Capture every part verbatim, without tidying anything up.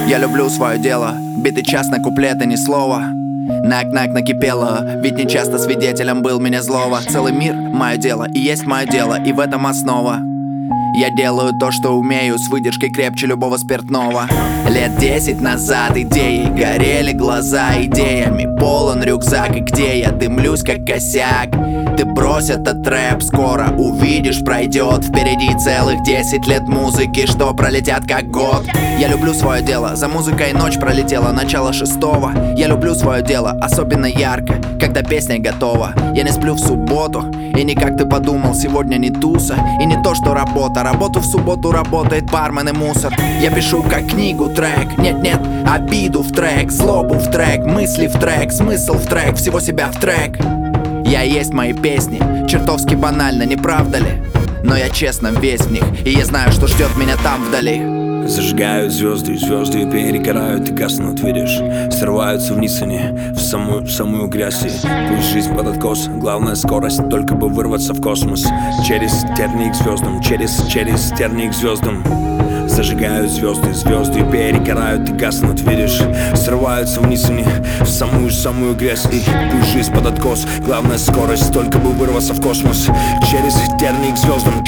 Я люблю свое дело, биты час на куплеты, ни слова. Нак-нак накипело, ведь не часто свидетелем был меня злого. Целый мир — мое дело, и есть мое дело, и в этом основа. Я делаю то, что умею, с выдержкой крепче любого спиртного. Лет десять назад идеи горели глаза идеями. Полон рюкзак, и где я дымлюсь как косяк. Ты брось этот рэп, скоро увидишь, пройдет. Впереди целых десять лет музыки, что пролетят как год. Я люблю свое дело, за музыкой ночь пролетела, начало шестого. Я люблю свое дело, особенно ярко, когда песня готова. Я не сплю в субботу, и не как ты подумал, сегодня не туса. И не то, что работа, работу в субботу работает бармен и мусор. Я пишу как книгу трек, нет-нет, обиду в трек, злобу в трек, мысли в трек, смысл в трек, всего себя в трек. Я есть мои песни, чертовски банально, не правда ли? Но я честно весь в них, и я знаю, что ждет меня там вдали. Зажигают звезды, звезды перегорают и гаснут, видишь. Срываются вниз они, в самую, в самую грязь. И пусть жизнь под откос, главная скорость, только бы вырваться в космос. Через терник к звездам, через, через терник к звездам. Зажигают звезды, звезды перегорают и гаснут, видишь. Срываются вниз они, в самую-самую грязь. И пусть жизнь под откос, главная скорость, только бы вырваться в космос. Через терник к звездам.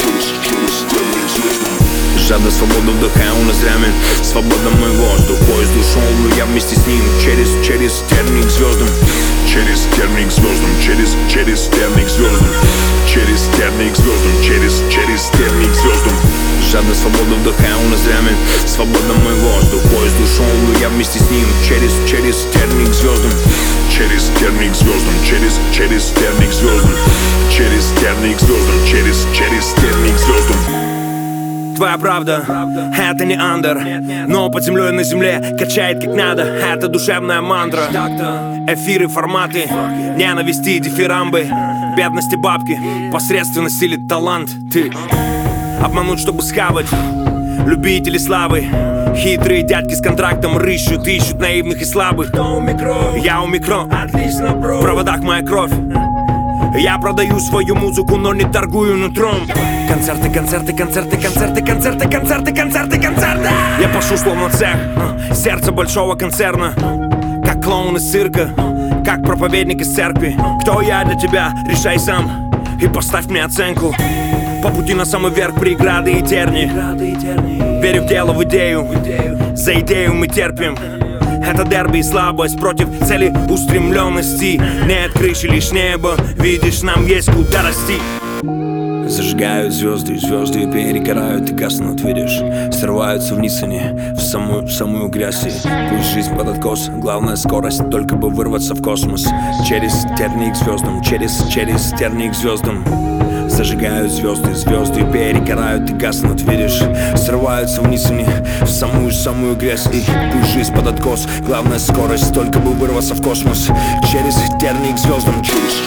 Жадно свободу вдыхаю ноздрями, свободно мой воздух. Поезд ушел, я вместе с ним. Через, через терник к звездам. Через терник к звездам. Через, через терник к звездам. Через терник к звездам. Через, через терник к звездам. Жадно свободу вдыхаю ноздрями, свободно мой воздух. Поезд ушел, я вместе с ним. Через, через терник к звездам. Через терник к звездам. Через, через терник к звездам. Через терник к звездам. Через, через терник к звездам. Твоя правда, это не андер, но под землей на земле качает как надо. Это душевная мантра. Эфиры, форматы, ненависти, дифирамбы, бедности, бабки, посредственность или талант. Ты обмануть, чтобы схавать. Любители славы, хитрые дядьки с контрактом рыщут, ищут наивных и слабых. Я у микро, в проводах моя кровь. Я продаю свою музыку, но не торгую нутром. Концерты, концерты, концерты, концерты, концерты, концерты, концерты, концерты. Я пашу словно цех, сердце большого концерна. Как клоун из цирка, как проповедник из церкви. Кто я для тебя, решай сам и поставь мне оценку. По пути на самый верх преграды и терни. Верю в дело, в идею, за идею мы терпим. Это дерби и слабость против цели устремленности. Нет крыши, лишь небо, видишь, нам есть куда расти. Зажигают звезды, звезды перегорают и гаснут, видишь. Срываются вниз они, в самую, в самую грязь. И пусть жизнь под откос, главная скорость, только бы вырваться в космос. Через терник к звездам, через, через терник к звездам. Зажигают звезды, звезды перегорают и гаснут, видишь. Срываются вниз они, в самую-самую грязь. И пусть жизнь под откос, главная скорость, только бы вырваться в космос. Через терник к звездам.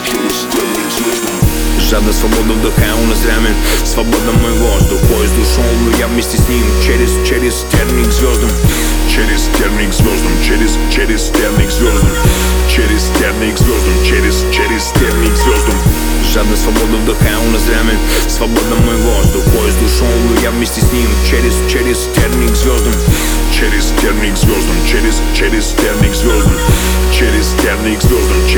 Жадно свободу вдыхаю ноздрями, свободно мой воздух. Поезд ушел, я вместе с ним. Через, через терник к звездам. Через терник к звездам. Через, через терник к звездам. Через терник к звездам. Через, через терник к звездам. Жадно свободу вдыхаю ноздрями, свободно мой воздух. Поезд ушел, я вместе с ним. Через, через терник к звездам. Через терник к звездам. Через, через терник к звездам. Через терник к звездам.